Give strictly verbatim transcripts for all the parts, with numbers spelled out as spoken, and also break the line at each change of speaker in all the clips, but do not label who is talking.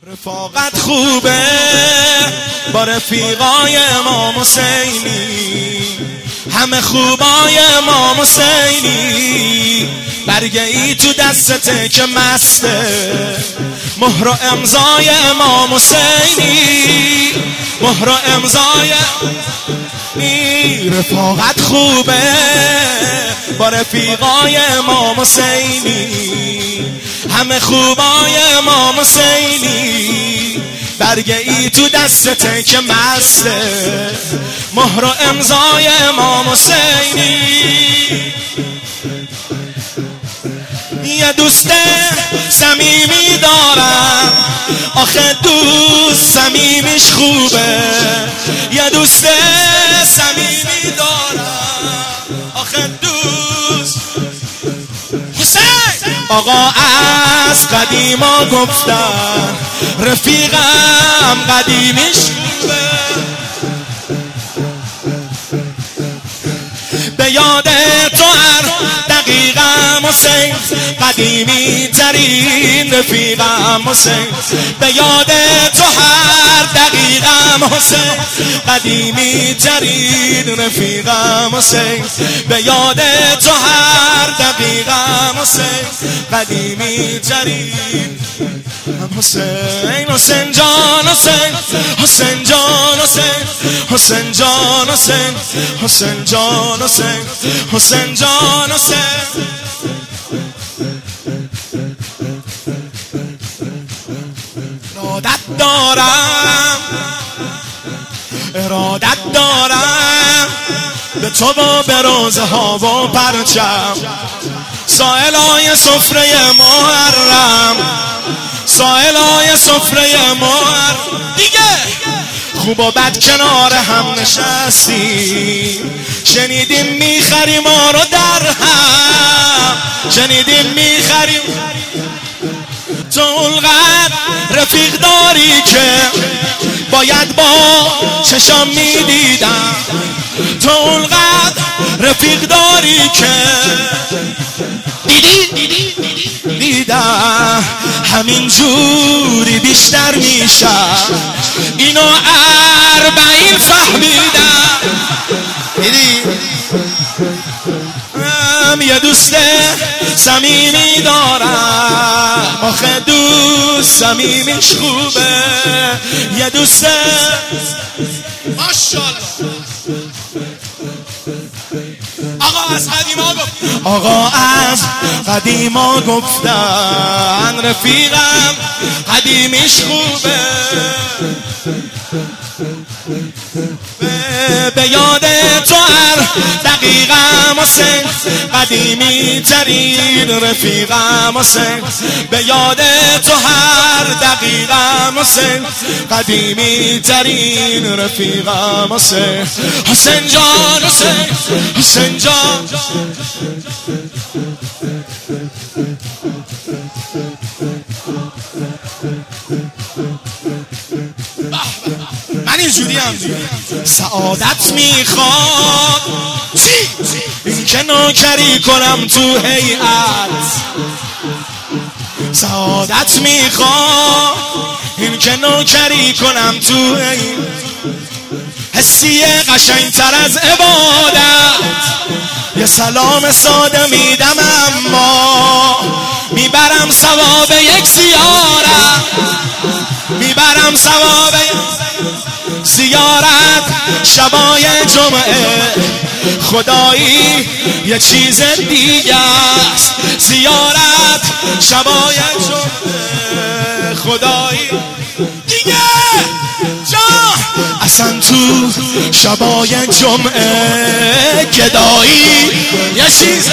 رفاقت خوبه با رفیقای امام حسینی، همه خوبای امام حسینی. برگه ای تو دستته که مسته، مهر و امضای امام حسینی، مهر و امضای. رفاقت خوبه با رفیقای امام حسینی، همه خوبای امام حسینی. برگه ای تو دستته که مسته، مهر و امضای امام حسینی. یه دوست صمیمی دارم، آخه دوست صمیمیش خوبه. یه دوست صمیمی دارم، آخه دوست حسین. آقا از قدیما گفتن رفیقم قدیمیش خوبه. به یاد تو هر دقیقم حسین، قدیمی ترین رفیقم حسین. به یاد تو هر دقیقم حسین، قدیمی ترین رفیقم حسین. به یاد تو هر دقیقم حسین، قدیمی ترین حسین. حسین جان حسین، حسین جان حسین، حسین جان حسین، حسین جان حسین، حسین جان حسین. ارادت دارم، ارادت دارم به تو و به روزه ها و پرچم، سائلای سفره محرم، سائلای سفره محرم. دیگه خوب و بد کنار هم نشستیم، شنیدیم میخریم ما رو در هم، شنیدیم میخریم. تو اونقدر رفیق داری که باید با چشام میدیدم. تو اونقدر رفیق داری که دیدی دیدم همین جوری بیشتر میشم. اینو اربعین فهمیدم. دیدی یه دوست صمیمی دارم، آخه دوست صمیمیش خوبه. یه دوست ماشاءالله. آقا از قدیما گفت، آقا از قدیما گفتن رفیقم قدیمیش خوبه. به یاد تو هر دقیقم حسین، قدیمی ترین رفیقم حسین. به یاد تو هر دقیقم حسین، قدیمی ترین رفیقم حسین. حسین جان حسین، حسین جان. من اینجوری هم سعادت میخواد این که نوکری کنم تو هیئت. سعادت میخواد این که نوکری کنم تو هیئت. حسی قشنگتر از عبادت، یه سلام ساده میدم اما میبرم ثواب یک زیارت، میبرم ثواب زیارت شبای جمعه. خدایی یه چیز دیگه است، زیارت شبای جمعه. خدایی دیگه جا اصلا تو شبای جمعه گدایی یه چیز.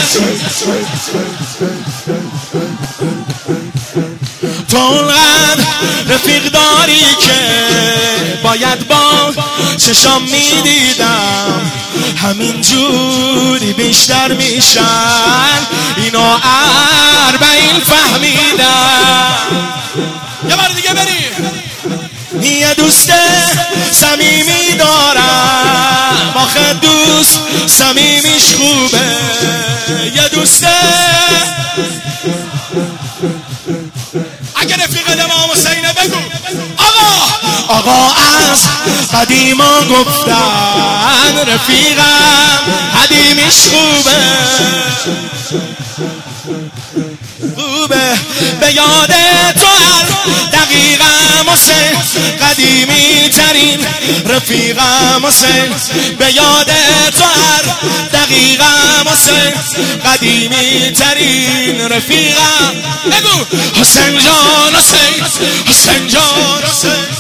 تو اونقدر رفیق داری که باید با چشام میدیدم. همین جوری بیشتر میشن، اینو اربعین فهمیدم. یه بار دیگه بریم. یه دوست صمیمی دارم، آخه دوست صمیمیش خوبه. یه دوست اگه رفیق امام حسینه بگو آقا از قدیما گفتن رفیقم قدیمیش خوبه خوبه به یاد تو هر دقیقم حسین قدیمی ترین رفیقم حسین به یاد تو هر دقیقم حسین قدیمی ترین رفیقم بگو حسین جان حسین حسین جان حسین